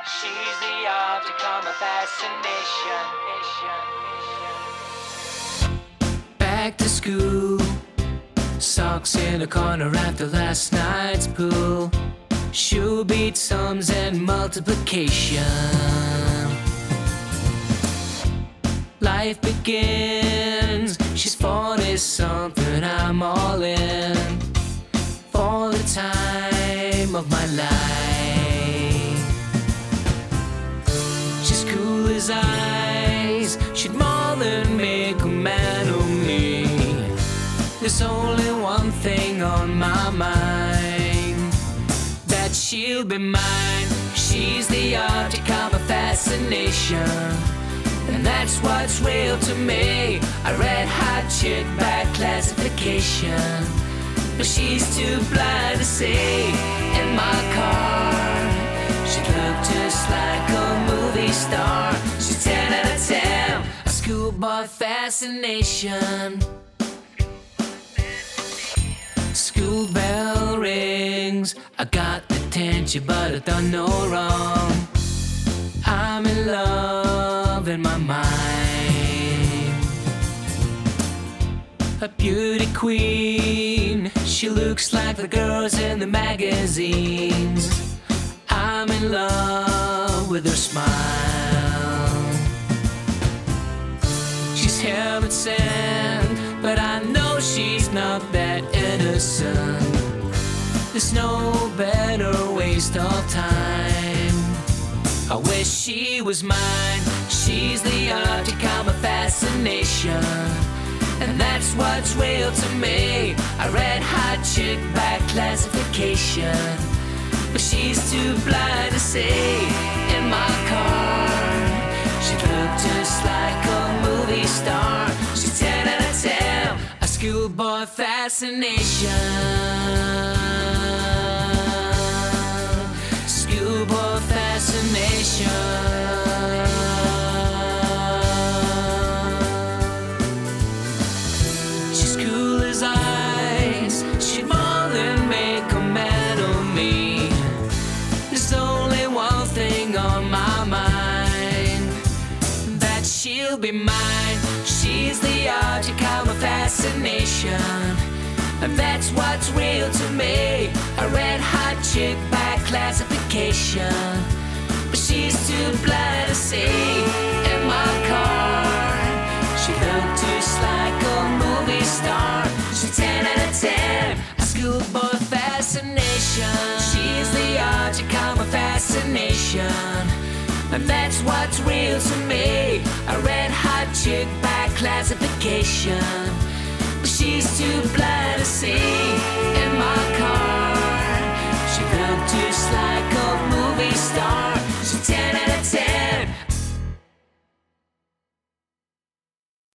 She's the object of my fascination. Back to school, socks in a corner after last night's pool. Shoe beat sums and multiplication. Life begins, she's 40 something, I'm all in for the time of my life. She's cool as ice, she'd more than make a man of me. There's only one thing on my mind, that she'll be mine. She's the object of my fascination, and that's what's real to me. A red hot chick by classification, but she's too blind to see. In my car, she looked just like a movie star. She's 10 out of 10, a schoolboy fascination. School bell rings, I got attention but I done no wrong. I'm in love in my mind. A beauty queen, she looks like the girls in the magazines. I'm in love with her smile. She's heaven sent, but I know she's not that innocent. There's no better waste of time. I wish she was mine. She's the object of my fascination, and that's what's real to me. A red hot chick by classification, but she's too blind to see. In my car, she looked just like a movie star. She's 10 out of 10, a schoolboy fascination. Schoolboy fascination. She's cool as ice, she'd more than make a man of me. There's only one thing on my mind, that she'll be mine. She's the object of my fascination, and that's what's real to me. A red hot chick by classification, but she's too blind to see. In my car, she looked just like a movie star. She's 10 out of 10, a schoolboy fascination. She's the object of my fascination, and that's what's real to me. A red hot chick by classification, but she's too blind